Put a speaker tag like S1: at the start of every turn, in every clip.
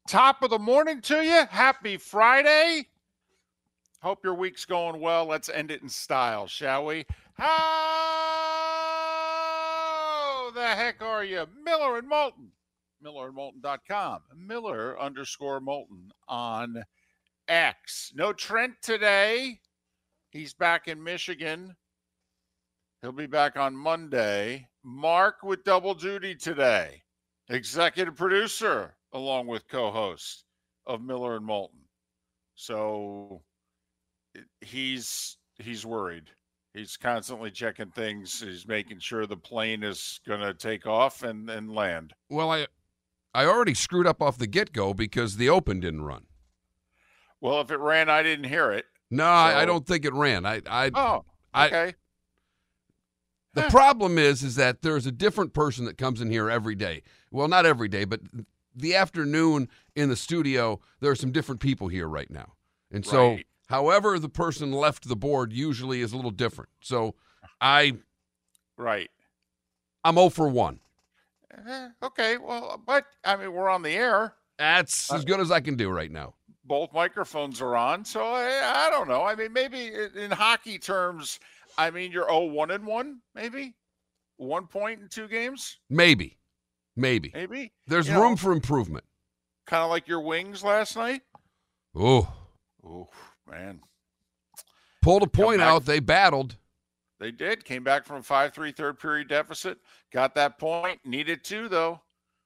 S1: Top of the morning to you. Happy Friday. Hope your week's going well. Let's end it in style, shall we? How the heck are you? Miller and Moulton. MillerandMoulton.com. Miller_Moulton on X. No Trent today. He's back in Michigan. He'll be back on Monday. Mark with double duty today. Executive producer, along with co-host of Miller and Moulton. So he's worried. He's constantly checking things. He's making sure the plane is going to take off and land.
S2: Well, I already screwed up off the get-go because the Open didn't run.
S1: Well, if it ran, I didn't hear it.
S2: No, so. I don't think it ran.
S1: Okay.
S2: The problem is that there's a different person that comes in here every day. Well, not every day, but the afternoon in the studio, there are some different people here right now. And so however the person left the board usually is a little different. So I'm 0 for 1.
S1: Okay, well, but, I mean, we're on the air.
S2: That's as good as I can do right now.
S1: Both microphones are on, so I don't know. I mean, maybe in hockey terms, I mean, you're 1-1, maybe? 1 point in 2 games?
S2: Maybe. There's room for improvement.
S1: Kind of like your Wings last night?
S2: Oh,
S1: man.
S2: Pulled a point out. They battled.
S1: They did. Came back from a 5-3 third period deficit. Got that point. Needed 2, though.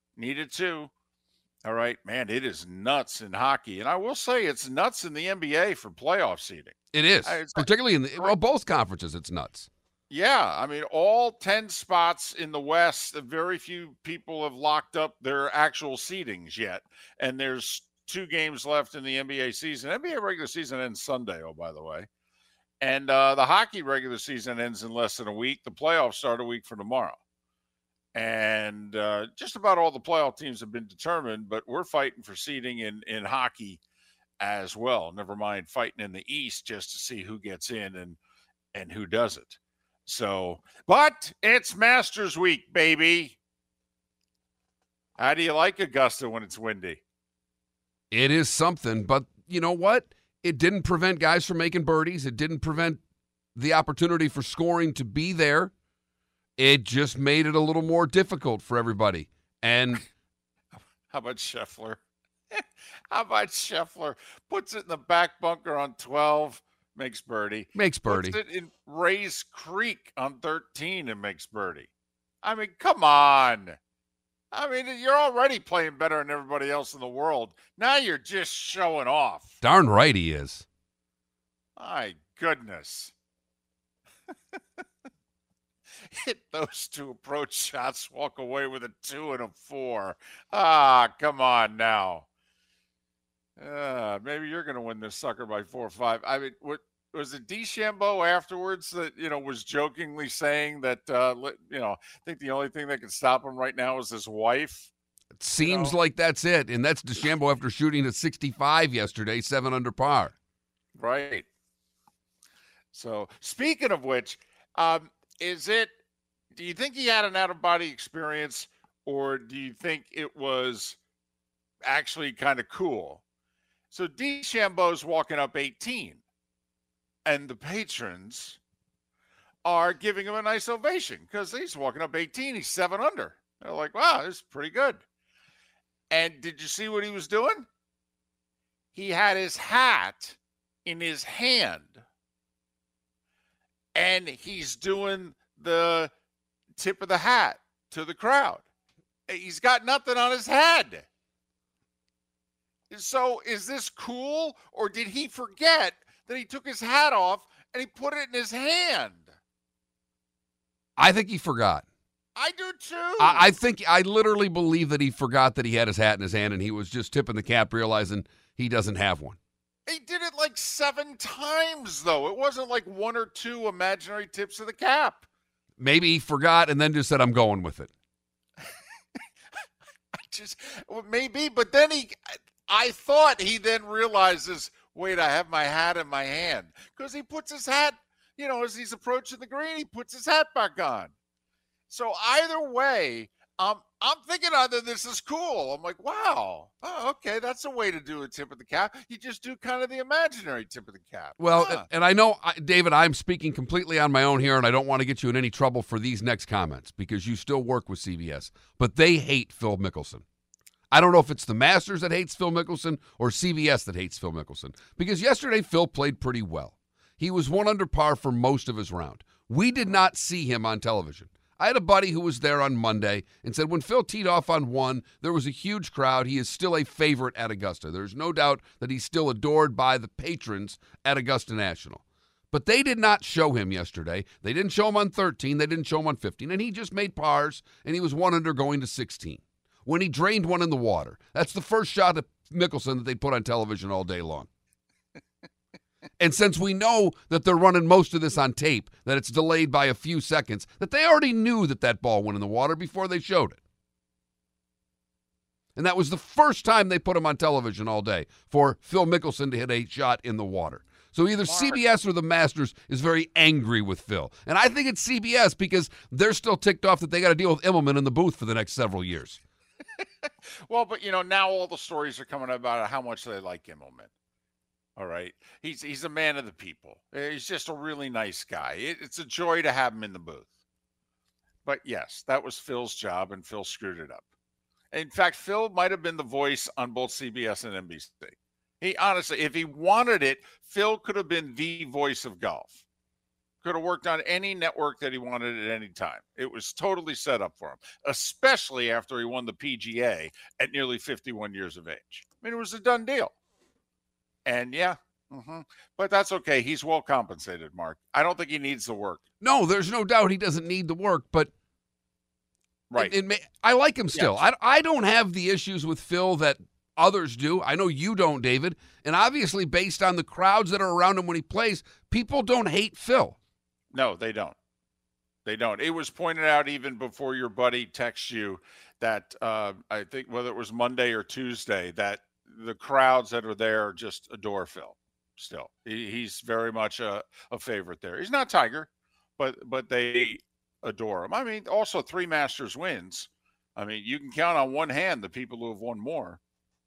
S1: All right, man, it is nuts in hockey. And I will say it's nuts in the NBA for playoff seeding.
S2: It is. Particularly in both conferences, it's nuts.
S1: Yeah, I mean, all 10 spots in the West, very few people have locked up their actual seedings yet. And there's 2 games left in the NBA season. NBA regular season ends Sunday, by the way. And the hockey regular season ends in less than a week. The playoffs start a week from tomorrow. And just about all the playoff teams have been determined, but we're fighting for seeding in hockey as well. Never mind fighting in the East just to see who gets in and who doesn't. So, but it's Masters Week, baby. How do you like Augusta when it's windy?
S2: It is something, but you know what? It didn't prevent guys from making birdies. It didn't prevent the opportunity for scoring to be there. It just made it a little more difficult for everybody. And
S1: how about Scheffler? Puts it in the back bunker on 12, makes birdie. Puts it in Rays Creek on 13 and makes birdie. I mean, come on. I mean, you're already playing better than everybody else in the world. Now you're just showing off.
S2: Darn right he is.
S1: My goodness. Hit those 2 approach shots, walk away with a 2 and a 4. Come on now. Maybe you're going to win this sucker by 4 or 5. I mean, what was it DeChambeau afterwards that, was jokingly saying that, I think the only thing that can stop him right now is his wife.
S2: It seems like that's it. And that's DeChambeau after shooting a 65 yesterday, 7 under par.
S1: Right. So speaking of which, do you think he had an out-of-body experience, or do you think it was actually kind of cool? So DeChambeau's walking up 18, and the patrons are giving him a nice ovation because he's walking up 18. He's 7 under. They're like, wow, this is pretty good. And did you see what he was doing? He had his hat in his hand, and he's doing the tip of the hat to the crowd. He's got nothing on his head. So is this cool, or did he forget that he took his hat off and he put it in his hand?
S2: I think he forgot.
S1: I do too.
S2: I literally believe that he forgot that he had his hat in his hand and he was just tipping the cap, realizing he doesn't have one.
S1: He did it like 7 times, though. It wasn't like 1 or 2 imaginary tips of the cap.
S2: Maybe he forgot and then just said, I'm going with it.
S1: Maybe, but then I thought he then realizes, wait, I have my hat in my hand. Because he puts his hat, as he's approaching the green, he puts his hat back on. So either way, I'm thinking either this is cool. I'm like, wow, oh, okay, that's a way to do a tip of the cap. You just do kind of the imaginary tip of the cap.
S2: Well, and I know, David, I'm speaking completely on my own here, and I don't want to get you in any trouble for these next comments because you still work with CBS, but they hate Phil Mickelson. I don't know if it's the Masters that hates Phil Mickelson or CBS that hates Phil Mickelson, because yesterday Phil played pretty well. He was 1 under par for most of his round. We did not see him on television. I had a buddy who was there on Monday and said when Phil teed off on 1, there was a huge crowd. He is still a favorite at Augusta. There's no doubt that he's still adored by the patrons at Augusta National. But they did not show him yesterday. They didn't show him on 13. They didn't show him on 15. And he just made pars, and he was 1 under going to 16 when he drained one in the water. That's the first shot at Mickelson that they put on television all day long. And since we know that they're running most of this on tape, that it's delayed by a few seconds, that they already knew that that ball went in the water before they showed it. And that was the first time they put him on television all day, for Phil Mickelson to hit a shot in the water. So either CBS or the Masters is very angry with Phil. And I think it's CBS because they're still ticked off that they got to deal with Immelman in the booth for the next several years.
S1: Well, but, now all the stories are coming about how much they like Immelman. All right. He's a man of the people. He's just a really nice guy. It's a joy to have him in the booth. But yes, that was Phil's job, and Phil screwed it up. In fact, Phil might have been the voice on both CBS and NBC. He honestly, if he wanted it, Phil could have been the voice of golf. Could have worked on any network that he wanted at any time. It was totally set up for him, especially after he won the PGA at nearly 51 years of age. I mean, it was a done deal. And yeah, but that's okay. He's well compensated, Mark. I don't think he needs the work.
S2: No, there's no doubt he doesn't need the work, but
S1: right.
S2: I like him still.
S1: Yes.
S2: I don't have the issues with Phil that others do. I know you don't, David. And obviously, based on the crowds that are around him when he plays, people don't hate Phil.
S1: No, they don't. They don't. It was pointed out even before your buddy texts you that I think whether it was Monday or Tuesday that the crowds that are there just adore Phil still. He's very much a favorite there. He's not Tiger, but they adore him. I mean, also 3 Masters wins. I mean, you can count on one hand the people who have won more.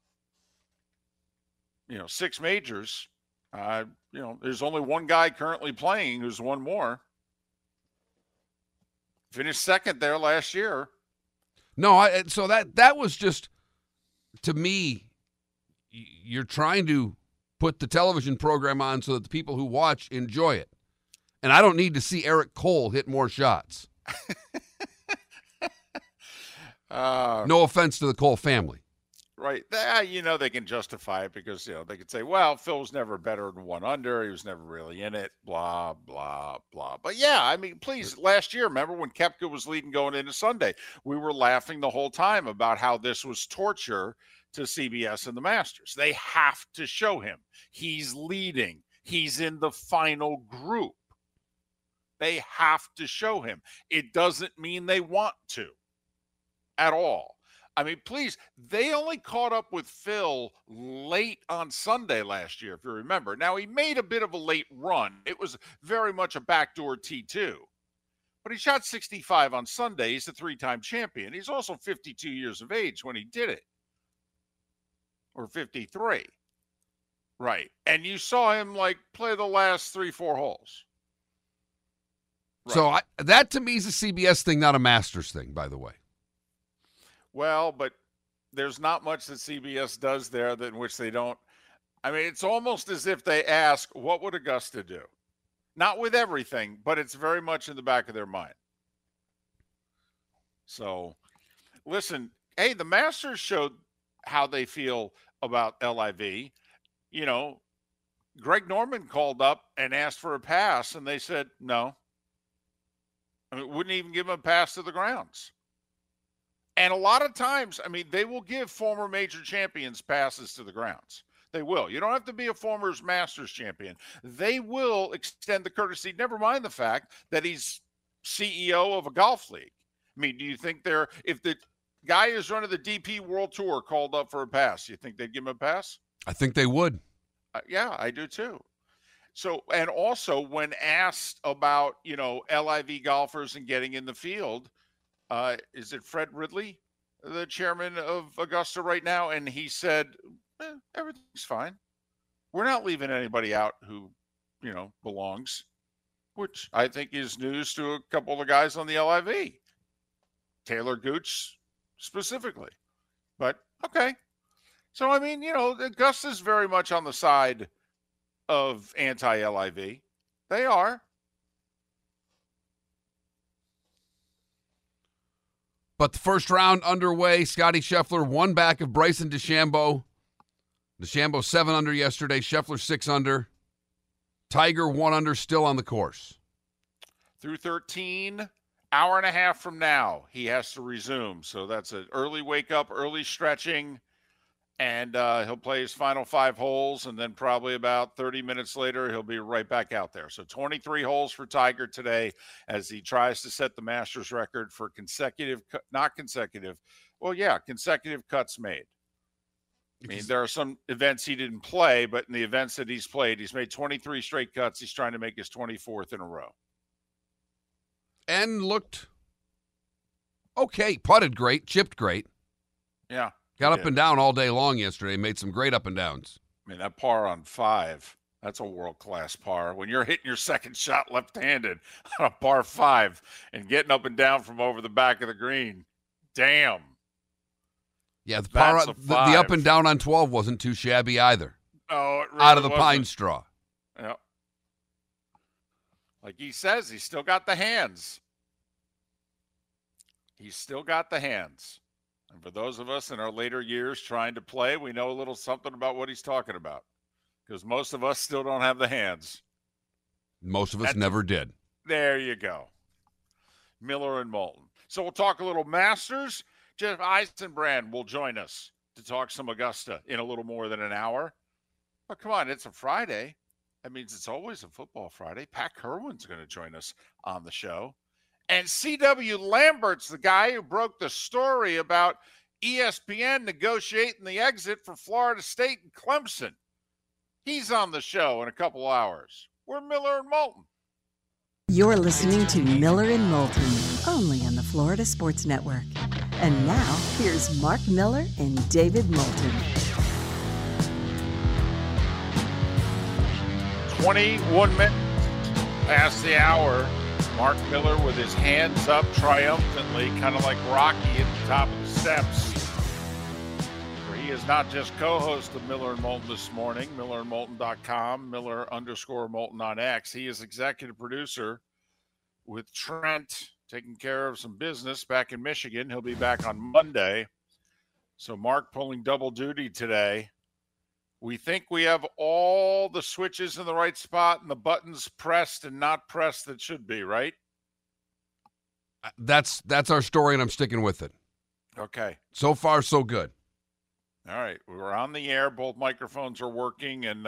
S1: 6 majors. There's only one guy currently playing who's won more. Finished second there last year.
S2: No, so that was just, to me, you're trying to put the television program on so that the people who watch enjoy it. And I don't need to see Eric Cole hit more shots. No offense to the Cole family.
S1: Right. They can justify it because, they could say, well, Phil was never better than 1 under. He was never really in it, blah, blah, blah. But yeah, I mean, please, last year, remember when Koepka was leading going into Sunday, we were laughing the whole time about how this was torture to CBS and the Masters. They have to show him. He's leading. He's in the final group. They have to show him. It doesn't mean they want to at all. I mean, please, they only caught up with Phil late on Sunday last year, if you remember. Now, he made a bit of a late run. It was very much a backdoor T2. But he shot 65 on Sunday. He's a 3-time champion. He's also 52 years of age when he did it. Or 53. Right. And you saw him, play the last 3-4 holes. Right.
S2: So that, to me, is a CBS thing, not a Masters thing, by the way.
S1: Well, but there's not much that CBS does there in which they don't. I mean, it's almost as if they ask, what would Augusta do? Not with everything, but it's very much in the back of their mind. So, listen, hey, the Masters showed how they feel about LIV. Greg Norman called up and asked for a pass, and they said no. I mean, wouldn't even give him a pass to the grounds. And a lot of times, I mean, they will give former major champions passes to the grounds. They will. You don't have to be a former Masters champion. They will extend the courtesy, never mind the fact that he's CEO of a golf league. I mean, do you think if the guy who's running the DP World Tour called up for a pass, you think they'd give him a pass?
S2: I think they would.
S1: Yeah, I do too. So, and also when asked about, LIV golfers and getting in the field, is it Fred Ridley, the chairman of Augusta right now? And he said, everything's fine. We're not leaving anybody out who, belongs, which I think is news to a couple of the guys on the LIV. Taylor Gooch specifically. But, okay. So, Augusta's very much on the side of anti-LIV. They are.
S2: But the first round underway. Scotty Scheffler 1 back of Bryson DeChambeau. DeChambeau 7 under yesterday. Scheffler 6 under. Tiger 1 under, still on the course.
S1: Through 13, hour and a half from now, he has to resume. So that's an early wake up, early stretching. And he'll play his final 5 holes, and then probably about 30 minutes later, he'll be right back out there. So 23 holes for Tiger today as he tries to set the Masters record for consecutive cuts made. There are some events he didn't play, but in the events that he's played, he's made 23 straight cuts. He's trying to make his 24th in a row.
S2: And looked okay, putted great, chipped great.
S1: Yeah.
S2: Got up and down all day long yesterday. Made some great up and downs.
S1: That par on 5, that's a world-class par. When you're hitting your second shot left-handed on a par 5 and getting up and down from over the back of the green, damn.
S2: Yeah, the up and down on 12 wasn't too shabby either.
S1: Oh, it really
S2: out of the
S1: wasn't.
S2: pine straw.
S1: Yeah. Like he says, he's still got the hands. He's still got the hands. And for those of us in our later years trying to play, we know a little something about what he's talking about. Because most of us still don't have the hands.
S2: Most of us never did.
S1: There you go. Miller and Moulton. So we'll talk a little Masters. Jeff Eisenbrand will join us to talk some Augusta in a little more than an hour. But come on, it's a Friday. That means it's always a football Friday. Pat Kerwin's going to join us on the show. And C.W. Lambert's the guy who broke the story about ESPN negotiating the exit for Florida State and Clemson. He's on the show in a couple hours. We're Miller and Moulton.
S3: You're listening to Miller and Moulton, only on the Florida Sports Network. And now, here's Mark Miller and David Moulton.
S1: 21 minutes past the hour. Mark Miller with his hands up triumphantly, kind of like Rocky at the top of the steps. For he is not just co-host of Miller and Moulton this morning, millerandmoulton.com, Miller_Moulton on X. He is executive producer with Trent, taking care of some business back in Michigan. He'll be back on Monday. So Mark pulling double duty today. We think we have all the switches in the right spot and the buttons pressed and not pressed that should be, right?
S2: That's our story, and I'm sticking with it.
S1: Okay.
S2: So far, so good.
S1: All right. We're on the air. Both microphones are working, and,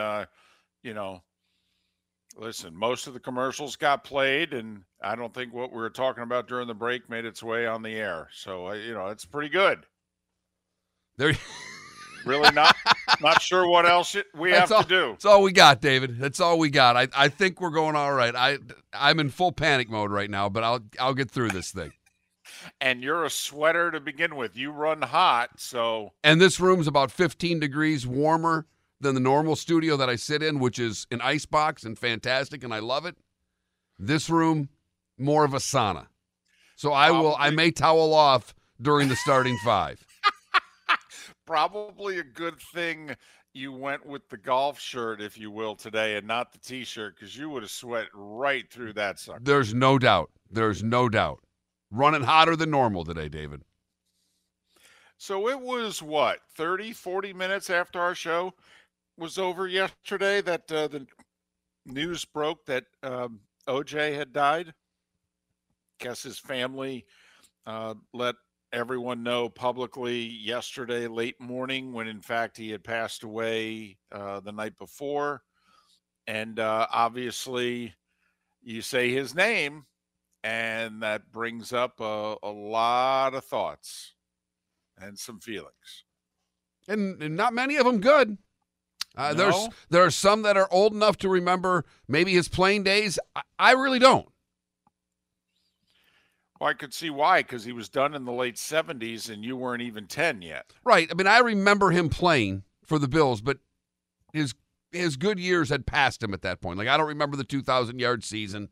S1: listen, most of the commercials got played, and I don't think what we were talking about during the break made its way on the air. So, it's pretty good.
S2: There.
S1: Really not sure what else we have to do.
S2: That's all we got, David. That's all we got. I think we're going all right. I'm in full panic mode right now, but I'll get through this thing.
S1: And you're a sweater to begin with. You run hot, so.
S2: And this room's about 15 degrees warmer than the normal studio that I sit in, which is an icebox and fantastic, and I love it. This room, more of a sauna. So I may towel off during the starting 5.
S1: Probably a good thing you went with the golf shirt, if you will, today and not the T-shirt, because you would have sweat right through that sucker.
S2: There's no doubt. Running hotter than normal today, David.
S1: So it was, 30, 40 minutes after our show was over yesterday that the news broke that OJ had died? Guess his family let everyone know publicly yesterday late morning when in fact he had passed away the night before. And obviously you say his name and that brings up a lot of thoughts and some feelings.
S2: And not many of them good.
S1: No?
S2: There are some that are old enough to remember maybe his playing days. I really don't.
S1: Well, I could see why, because he was done in the late 70s and you weren't even 10 yet.
S2: Right. I mean, I remember him playing for the Bills, but his good years had passed him at that point. Like, I don't remember the 2,000-yard season.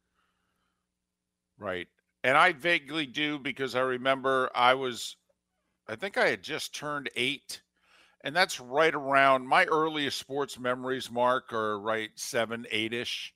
S1: Right. And I vaguely do, because I remember I think I had just turned 8. And that's right around my earliest sports memories, Mark, are right 7, 8-ish.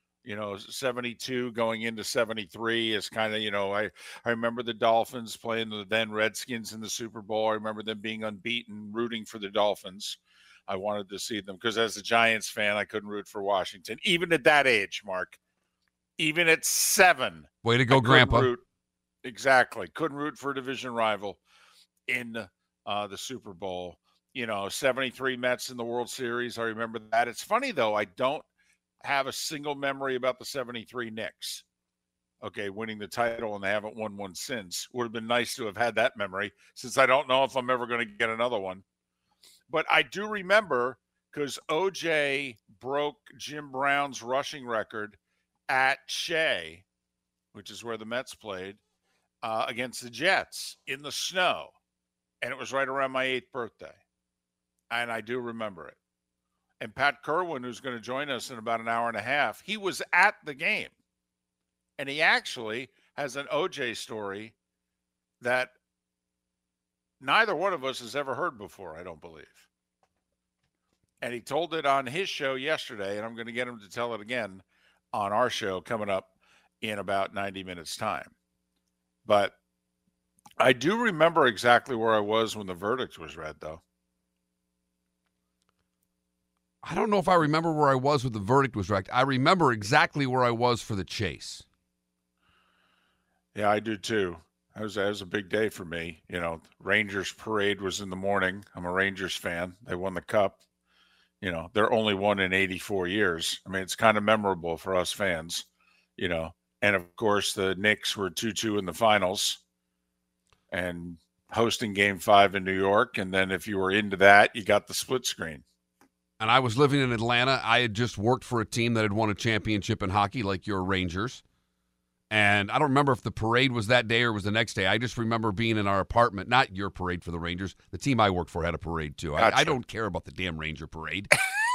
S1: 72 going into 73 is kind of, I remember the Dolphins playing the then Redskins in the Super Bowl. I remember them being unbeaten, rooting for the Dolphins. I wanted to see them because as a Giants fan, I couldn't root for Washington, even at that age, Mark. Even at 7.
S2: Way to go, Grandpa.
S1: Exactly. Couldn't root for a division rival in the Super Bowl. 73 Mets in the World Series. I remember that. It's funny, though. I don't have a single memory about the 73 Knicks. Okay, winning the title, and they haven't won one since. Would have been nice to have had that memory, since I don't know if I'm ever going to get another one. But I do remember, because OJ broke Jim Brown's rushing record at Shea, which is where the Mets played, against the Jets in the snow. And it was right around my 8th birthday. And I do remember it. And Pat Kerwin, who's going to join us in about an hour and a half, he was at the game. And he actually has an OJ story that neither one of us has ever heard before, I don't believe. And he told it on his show yesterday, and I'm going to get him to tell it again on our show coming up in about 90 minutes' time. But I do remember exactly where I was when the verdict was read, though.
S2: I don't know if I remember where I was when the verdict was read. I remember exactly where I was for the chase.
S1: Yeah, I do too. That was a big day for me. Rangers parade was in the morning. I'm a Rangers fan. They won the cup. They're only won in 84 years. I mean, it's kind of memorable for us fans, And, of course, the Knicks were 2-2 in the finals and hosting Game 5 in New York. And then if you were into that, you got the split screen.
S2: And I was living in Atlanta. I had just worked for a team that had won a championship in hockey, like your Rangers. And I don't remember if the parade was that day or was the next day. I just remember being in our apartment, not your parade for the Rangers. The team I worked for had a parade, too.
S1: Gotcha.
S2: I don't care about the damn Ranger parade.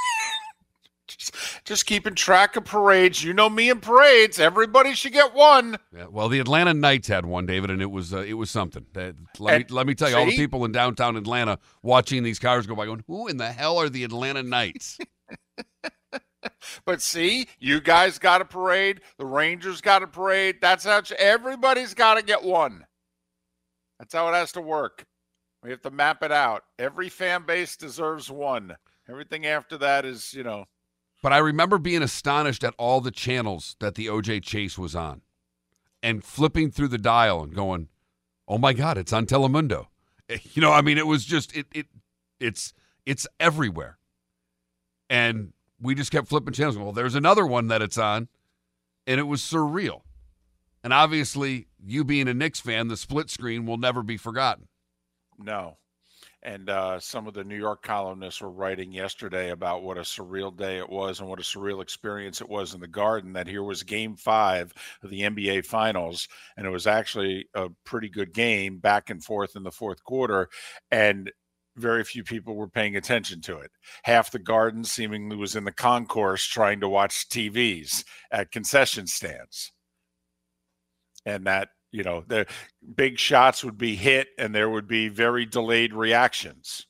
S1: Just keeping track of parades. You know me and parades. Everybody should get one.
S2: Yeah, well, the Atlanta Knights had one, David, and it was something. Let me tell you, all the people in downtown Atlanta watching these cars go by going, who in the hell are the Atlanta Knights?
S1: But see, you guys got a parade. The Rangers got a parade. That's how everybody's got to get one. That's how it has to work. We have to map it out. Every fan base deserves one. Everything after that is,
S2: But I remember being astonished at all the channels that the OJ chase was on and flipping through the dial and going, oh, my God, it's on Telemundo. It was just it's everywhere. And we just kept flipping channels. Well, there's another one that it's on, and it was surreal. And obviously, you being a Knicks fan, the split screen will never be forgotten.
S1: No. And some of the New York columnists were writing yesterday about what a surreal day it was and what a surreal experience it was in the Garden, that here was Game 5 of the NBA Finals, and it was actually a pretty good game back and forth in the fourth quarter, and very few people were paying attention to it. Half the Garden seemingly was in the concourse trying to watch TVs at concession stands. And that, the big shots would be hit and there would be very delayed reactions.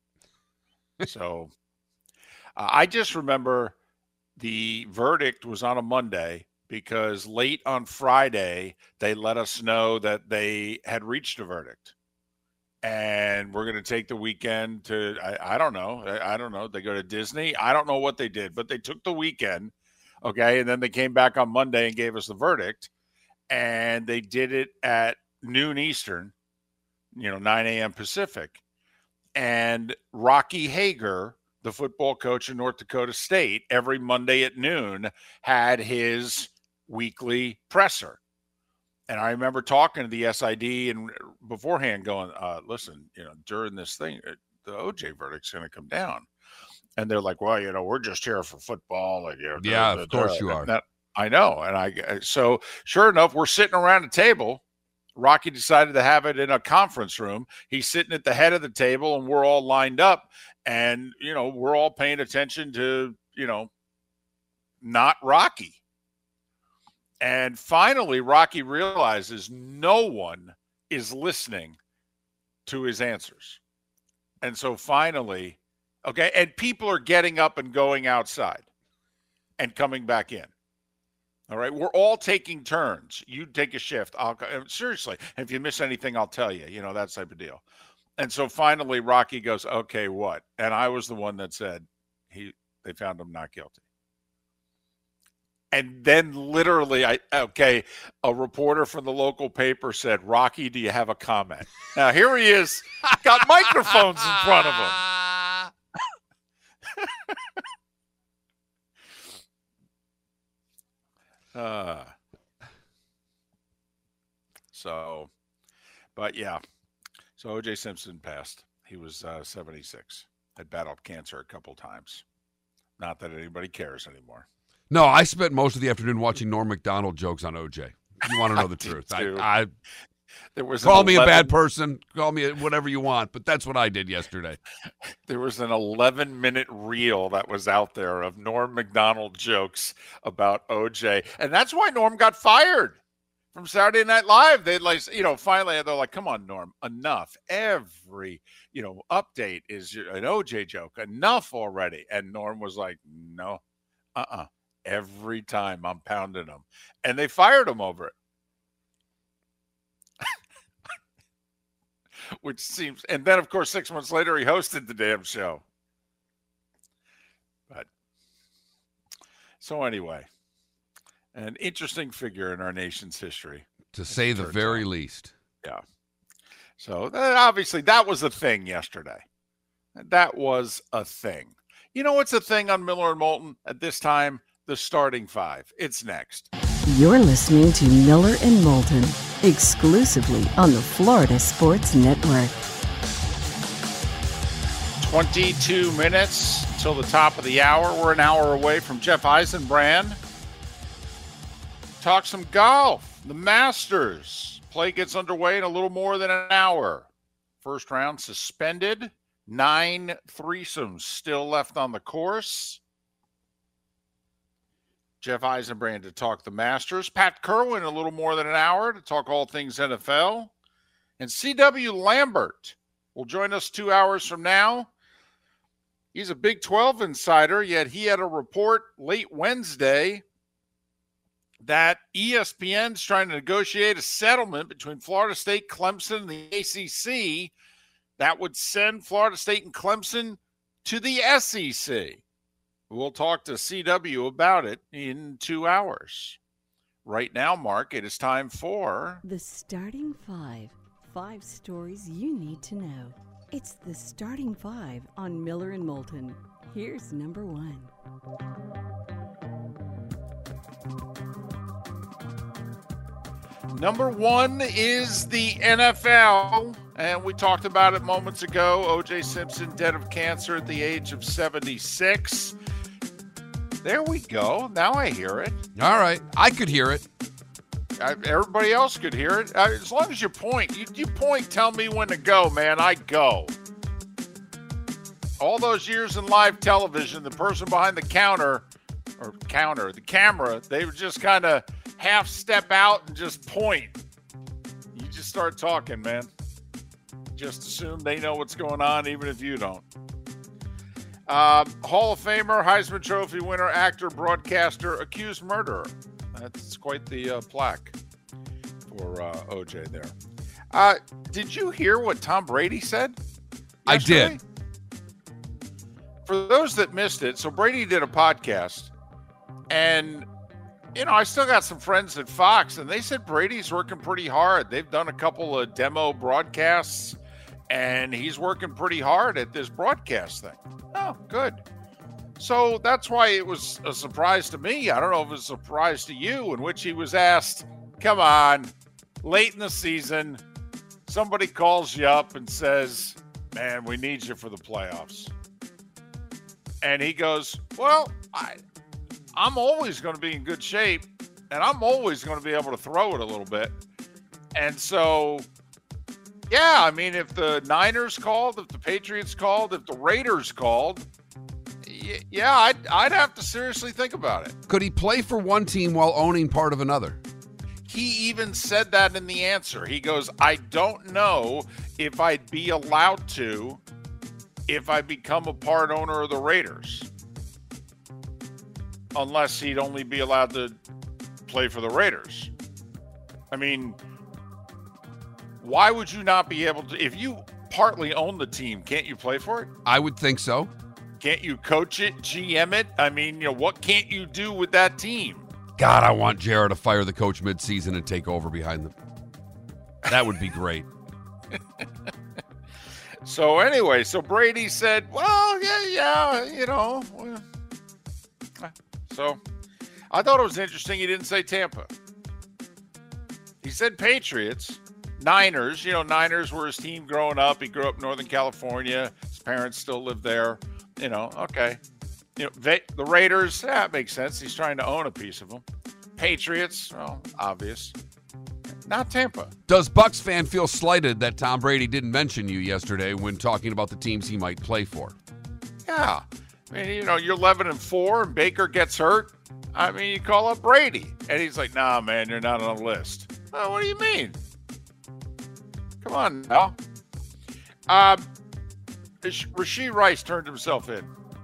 S1: So I just remember the verdict was on a Monday because late on Friday, they let us know that they had reached a verdict. And we're going to take the weekend to, I don't know. They go to Disney. I don't know what they did, but they took the weekend. Okay. And then they came back on Monday and gave us the verdict. And they did it at noon Eastern, 9 a.m. Pacific. And Rocky Hager, the football coach in North Dakota State, every Monday at noon had his weekly presser. And I remember talking to the SID and beforehand going, listen, during this thing, the OJ verdict's going to come down. And they're like, well, we're just here for football. And,
S2: yeah, of course you are.
S1: I know. And so sure enough, we're sitting around a table. Rocky decided to have it in a conference room. He's sitting at the head of the table and we're all lined up and, we're all paying attention to, not Rocky. And finally, Rocky realizes no one is listening to his answers. And so finally, okay, and people are getting up and going outside and coming back in. All right, we're all taking turns. You take a shift. Seriously, if you miss anything, I'll tell you, that type of deal. And so finally, Rocky goes, okay, what? And I was the one that said they found him not guilty. And then literally, a reporter from the local paper said, Rocky, do you have a comment? Now, here he is, got microphones in front of him. But yeah. So O.J. Simpson passed. He was 76. Had battled cancer a couple times. Not that anybody cares anymore.
S2: No, I spent most of the afternoon watching Norm Macdonald jokes on O.J. You want to know the truth.
S1: There was
S2: call me a bad person, call me whatever you want, but that's what I did yesterday.
S1: There was an 11-minute reel that was out there of Norm Macdonald jokes about O.J. And that's why Norm got fired from Saturday Night Live. They finally they're like, come on, Norm, enough. Every, update is an O.J. joke. Enough already. And Norm was like, no, every time I'm pounding them. And they fired him over it. Which seems, and then of course 6 months later he hosted the damn show. But so anyway, an interesting figure in our nation's history,
S2: to say the very least.
S1: Yeah. So obviously that was a thing yesterday. That was a thing. You know what's a thing on Miller and Moulton at this time? The starting five. It's next.
S3: You're listening to Miller and Moulton, exclusively on the Florida Sports Network.
S1: 22 minutes till the top of the hour. We're an hour away from Jeff Eisenbrand. Talk some golf. The Masters. Play gets underway in a little more than an hour. First round suspended. 9 threesomes still left on the course. Jeff Eisenbrand to talk the Masters. Pat Kerwin a little more than an hour to talk all things NFL. And C.W. Lambert will join us 2 hours from now. He's a Big 12 insider, yet he had a report late Wednesday that ESPN's trying to negotiate a settlement between Florida State, Clemson, and the ACC that would send Florida State and Clemson to the SEC. We'll talk to CW about it in 2 hours. Right now, Mark, it is time for...
S3: The Starting Five. 5 stories you need to know. It's the Starting Five on Miller and Moulton. Here's number 1.
S1: Number 1 is the NFL, and we talked about it moments ago. O.J. Simpson dead of cancer at the age of 76. There we go. Now I hear it.
S2: All right. I could hear it.
S1: Everybody else could hear it. As long as you point. You point, tell me when to go, man. I go. All those years in live television, the person behind the the camera, they would just kind of half step out and just point. You just start talking, man. Just assume they know what's going on, even if you don't. Hall of Famer, Heisman Trophy winner, actor, broadcaster, accused murderer. That's quite the plaque for OJ there. Did you hear what Tom Brady said yesterday?
S2: I did.
S1: For those that missed it, so Brady did a podcast, and I still got some friends at Fox, and they said Brady's working pretty hard. They've done a couple of demo broadcasts, and he's working pretty hard at this broadcast thing. Oh, good. So that's why it was a surprise to me. I don't know if it was a surprise to you, in which he was asked, come on, late in the season, somebody calls you up and says, man, we need you for the playoffs. And he goes, well, I'm always going to be in good shape, and I'm always going to be able to throw it a little bit. And so, yeah, I mean, if the Niners called, if the Patriots called, if the Raiders called, yeah, I'd have to seriously think about it.
S2: Could he play for one team while owning part of another?
S1: He even said that in the answer. He goes, I don't know if I'd be allowed to if I become a part owner of the Raiders. Unless he'd only be allowed to play for the Raiders. I mean, why would you not be able to? If you partly own the team, can't you play for it?
S2: I would think so.
S1: Can't you coach it, GM it? I mean, what can't you do with that team?
S2: God, I want Jared to fire the coach midseason and take over behind them. That would be great.
S1: So anyway, Brady said, well, yeah, So I thought it was interesting he didn't say Tampa. He said Patriots. Niners, Niners were his team growing up. He grew up in Northern California. His parents still live there. Okay. The Raiders, that makes sense. He's trying to own a piece of them. Patriots, well, obvious. Not Tampa.
S2: Does Bucs fan feel slighted that Tom Brady didn't mention you yesterday when talking about the teams he might play for?
S1: Yeah. I mean, you're 11-4 and Baker gets hurt. I mean, you call up Brady. And he's like, nah, man, you're not on the list. Well, what do you mean? Come on now. Rashee Rice turned himself in.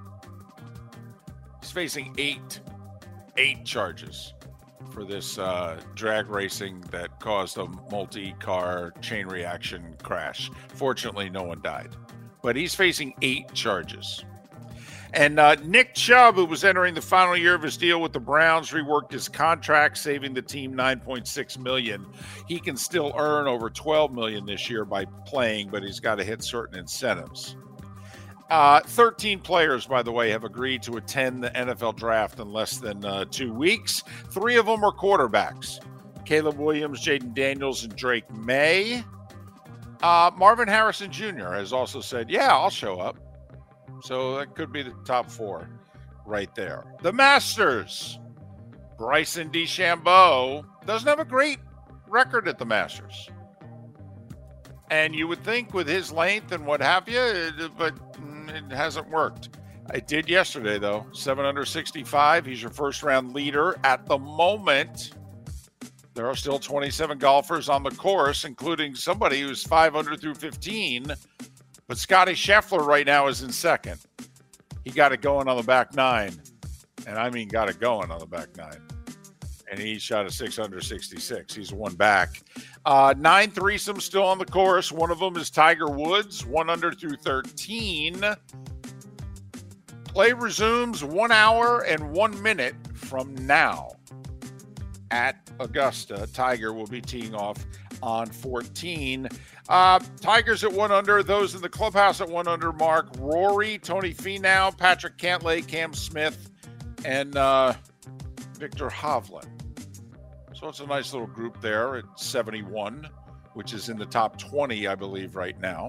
S1: He's facing eight charges for this drag racing that caused a multi-car chain reaction crash. Fortunately, no one died. But he's facing 8 charges. And Nick Chubb, who was entering the final year of his deal with the Browns, reworked his contract, saving the team $9.6 million. He can still earn over $12 million this year by playing, but he's got to hit certain incentives. 13 players, by the way, have agreed to attend the NFL draft in less than 2 weeks. 3 of them are quarterbacks. Caleb Williams, Jaden Daniels, and Drake May. Marvin Harrison Jr. has also said, yeah, I'll show up. So that could be the top 4 right there. The Masters. Bryson DeChambeau doesn't have a great record at the Masters. And you would think with his length and what have you, but it hasn't worked. It did yesterday, though. 7 under 65. He's your first-round leader. At the moment, there are still 27 golfers on the course, including somebody who's 5 under through 15. But Scotty Scheffler right now is in second. He got it going on the back 9. And I mean got it going on the back 9. And he shot a 6 under 66. He's 1 back. 9 threesomes still on the course. One of them is Tiger Woods, 1 under through 13. Play resumes 1 hour and 1 minute from now at Augusta. Tiger will be teeing off on 14. Tigers at 1 under. Those in the clubhouse at 1 under. Mark Rory, Tony Finau, Patrick Cantlay, Cam Smith, and Victor Hovland. So it's a nice little group there at 71, which is in the top 20, I believe, right now.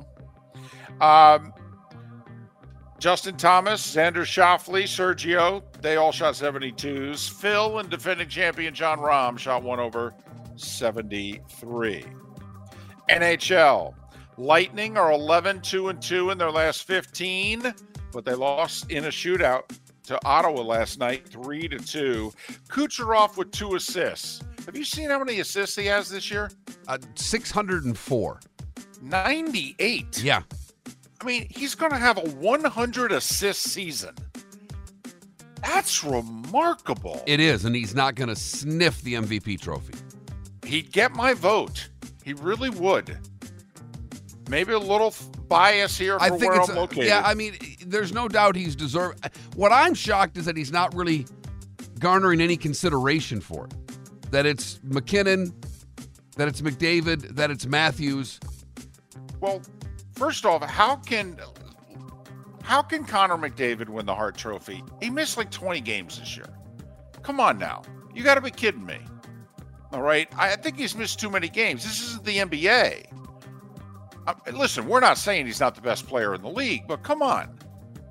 S1: Justin Thomas, Xander Schauffele, Sergio, they all shot 72s. Phil and defending champion John Rahm shot 1 over 73. NHL. Lightning are 11-2-2 in their last 15, but they lost in a shootout to Ottawa last night, 3-2. Kucherov with 2 assists. Have you seen how many assists he has this year?
S2: 604.
S1: 98.
S2: Yeah.
S1: I mean, he's going to have a 100 assist season. That's remarkable.
S2: It is, and he's not going to sniff the MVP trophy.
S1: He'd get my vote. He really would. Maybe a little bias here for where I'm located.
S2: Yeah, I mean, there's no doubt he's deserved. What I'm shocked is that he's not really garnering any consideration for it. That it's McKinnon, that it's McDavid, that it's Matthews.
S1: Well, first off, how can Connor McDavid win the Hart Trophy? He missed like 20 games this year. Come on now. You got to be kidding me. All right? I think he's missed too many games. This isn't the NBA. Listen, we're not saying he's not the best player in the league, but come on.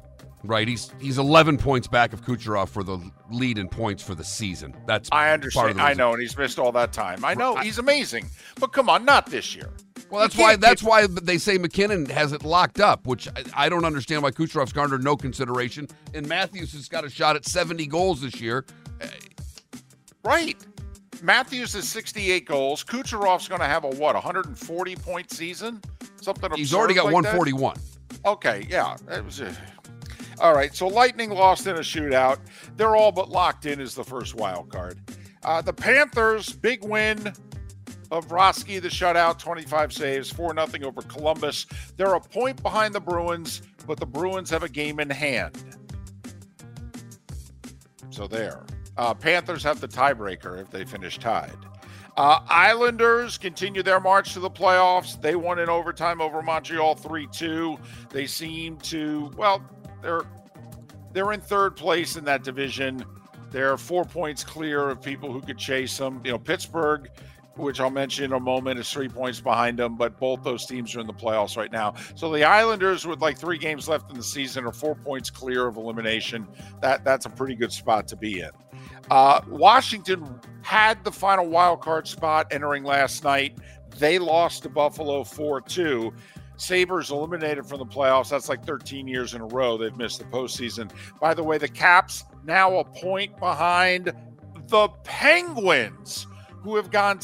S2: Right, he's 11 points back of Kucherov for the lead in points for the season. That's
S1: I understand.
S2: Part of the
S1: I
S2: reason.
S1: know, and he's missed all that time. I know he's amazing, but come on, not this year.
S2: Well, that's why they say McKinnon has it locked up, which I don't understand why Kucherov's garnered no consideration. And Matthews has got a shot at 70 goals this year.
S1: Right. Matthews has 68 goals. Kucherov's going to have a 140-point season? Something absurd.
S2: He's already got
S1: like
S2: 141.
S1: That? Okay, yeah. It was all right, so Lightning lost in a shootout. They're all but locked in as the first wild card. The Panthers, big win of Roski, the shutout, 25 saves, 4-0 over Columbus. They're a point behind the Bruins, but the Bruins have a game in hand. So there. Panthers have the tiebreaker if they finish tied. Islanders continue their march to the playoffs. They won in overtime over Montreal 3-2. They seem to, well, they're in third place in that division. They're 4 points clear of people who could chase them. You know, Pittsburgh, which I'll mention in a moment, is 3 points behind them, but both those teams are in the playoffs right now. So the Islanders, with like 3 games left in the season, are 4 points clear of elimination. That's a pretty good spot to be in. Washington had the final wild card spot entering last night. They lost to Buffalo 4-2. Sabres eliminated from the playoffs. That's like 13 years in a row they've missed the postseason. By the way, the Caps now a point behind the Penguins, who have gone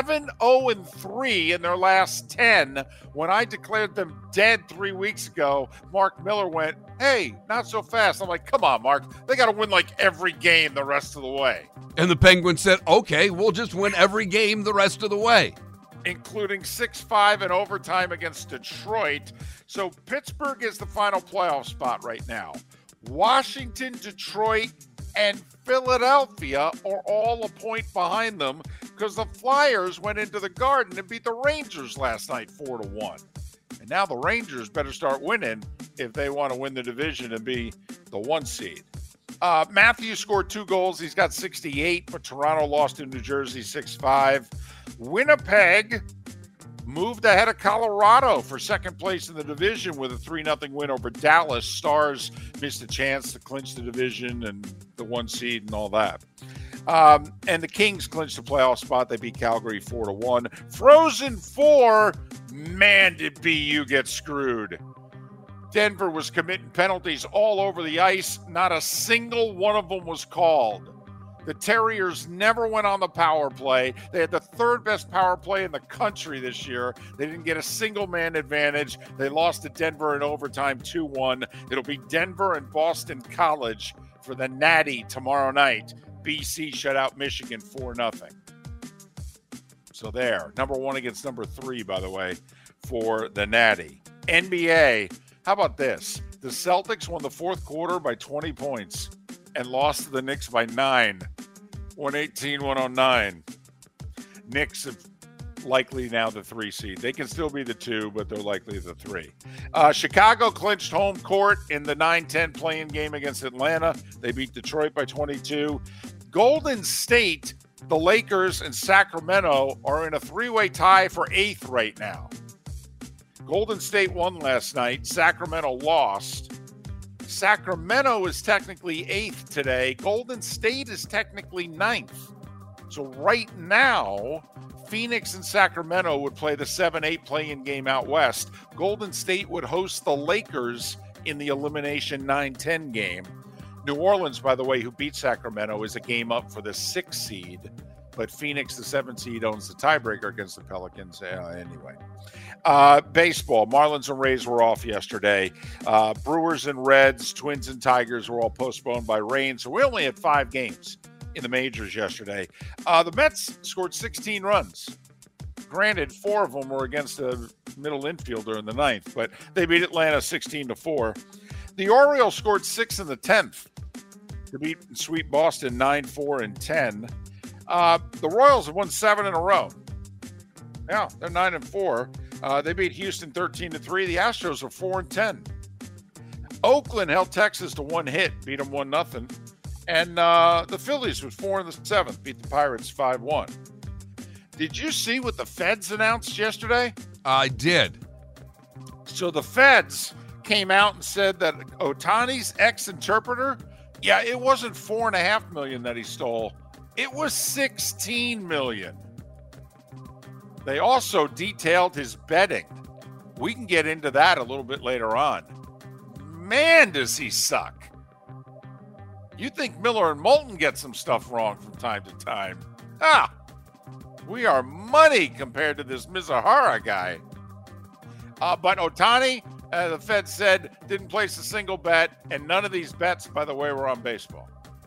S1: 7-0-3 in their last 10. When I declared them dead 3 weeks ago, Mark Miller went, hey, not so fast. I'm like, come on, Mark. They got to win like every game the rest of the way.
S2: And the Penguins said, okay, we'll just win every game the rest of the way.
S1: Including 6-5 in overtime against Detroit. So Pittsburgh is the final playoff spot right now. Washington, Detroit, and Philadelphia are all a point behind them because the Flyers went into the Garden and beat the Rangers last night 4-1. And now the Rangers better start winning if they want to win the division and be the 1 seed. Matthews scored 2 goals. He's got 68, but Toronto lost to New Jersey 6-5. Winnipeg moved ahead of Colorado for second place in the division with a 3-0 win over Dallas. Stars missed a chance to clinch the division and the 1 seed and all that. And the Kings clinched the playoff spot. They beat Calgary 4-1. Frozen 4, man, did BU get screwed. Denver was committing penalties all over the ice. Not a single one of them was called. The Terriers never went on the power play. They had the 3rd best power play in the country this year. They didn't get a single man advantage. They lost to Denver in overtime 2-1. It'll be Denver and Boston College for the Natty tomorrow night. BC shut out Michigan 4-0. So there, number 1 against number 3, by the way, for the Natty. NBA, how about this? The Celtics won the 4th quarter by 20 points and lost to the Knicks by 9, 118-109. Knicks are likely now the 3 seed. They can still be the 2, but they're likely the 3. Chicago clinched home court in the 9-10 play-in game against Atlanta. They beat Detroit by 22. Golden State, the Lakers, and Sacramento are in a 3-way tie for 8th right now. Golden State won last night. Sacramento lost. Sacramento is technically 8th today. Golden State is technically 9th. So right now, Phoenix and Sacramento would play the 7-8 play-in game out west. Golden State would host the Lakers in the elimination 9-10 game. New Orleans, by the way, who beat Sacramento, is a game up for the 6th seed. But Phoenix, the 7th seed, owns the tiebreaker against the Pelicans anyway. Baseball, Marlins and Rays were off yesterday. Brewers and Reds, Twins and Tigers were all postponed by rain. So we only had 5 games in the majors yesterday. The Mets scored 16 runs. Granted, 4 of them were against a middle infielder in the 9th, but they beat Atlanta 16-4. The Orioles scored 6 in the 10th to beat sweep Boston 9-4 and 10. The Royals have won 7 in a row. Yeah, they're 9-4. They beat Houston 13-3. The Astros are 4-10. Oakland held Texas to 1 hit, beat them 1-0. And the Phillies was 4 in the 7th, beat the Pirates 5-1. Did you see what the Feds announced yesterday?
S2: I did.
S1: So the Feds came out and said that Ohtani's ex-interpreter, yeah, it wasn't $4.5 million that he stole. It was $16 million. They also detailed his betting. We can get into that a little bit later on. Man, does he suck. You think Miller and Moulton get some stuff wrong from time to time. We are money compared to this Mizuhara guy. But Ohtani, the Fed said, didn't place a single bet, and none of these bets, by the way, were on baseball.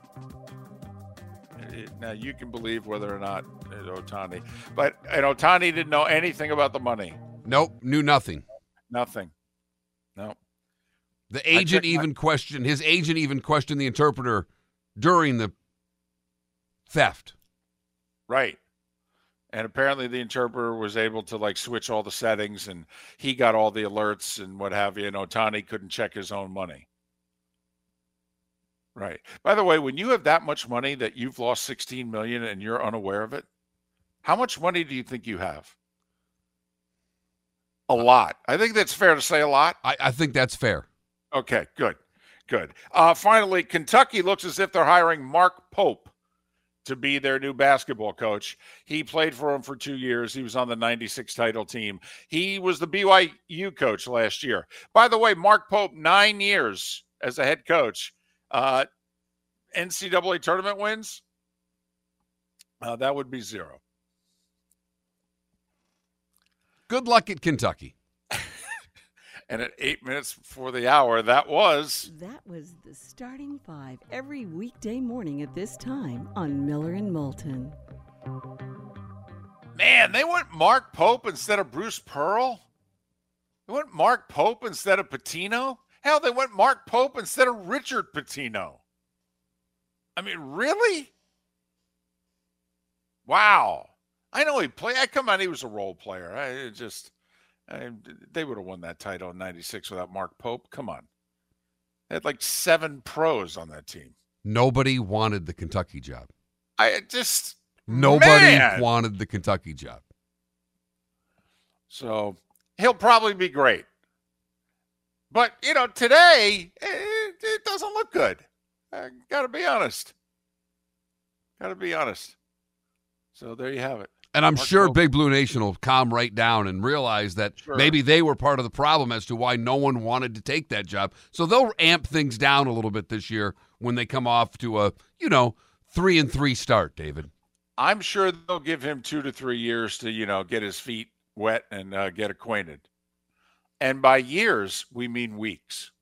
S1: Now, you can believe whether or not it's Ohtani. And Ohtani didn't know anything about the money.
S2: Nope, knew nothing.
S1: Nothing. No.
S2: His agent even questioned the interpreter during the theft.
S1: Right. And apparently the interpreter was able to switch all the settings, and he got all the alerts and what have you, and Ohtani couldn't check his own money. Right. By the way, when you have that much money that you've lost $16 million and you're unaware of it, how much money do you think you have? A lot. I think that's fair to say a lot.
S2: I think that's fair.
S1: Okay, good. Finally, Kentucky looks as if they're hiring Mark Pope to be their new basketball coach. He played for them for 2 years. He was on the 96 title team. He was the BYU coach last year. By the way, Mark Pope, 9 years as a head coach. NCAA tournament wins? That would be 0.
S2: Good luck at Kentucky.
S1: And at 8 minutes before the hour, that was
S3: the starting five every weekday morning at this time on Miller and Moulton.
S1: Man, they went Mark Pope instead of Bruce Pearl. They went Mark Pope instead of Pitino. Hell, they went Mark Pope instead of Richard Pitino. I mean, really? Wow. I know he played. Come on, he was a role player. They would have won that title in 96 without Mark Pope. Come on. They had 7 pros on that team.
S2: Nobody wanted the Kentucky job.
S1: Nobody
S2: wanted the Kentucky job.
S1: So he'll probably be great. But, today, it doesn't look good. Got to be honest. So there you have it.
S2: And I'm
S1: Mark
S2: sure
S1: Pope.
S2: Big Blue Nation will calm right down and realize that maybe they were part of the problem as to why no one wanted to take that job. So they'll amp things down a little bit this year when they come off to a, 3-3 start, David.
S1: I'm sure they'll give him 2 to 3 years to, get his feet wet and get acquainted. And by years, we mean weeks.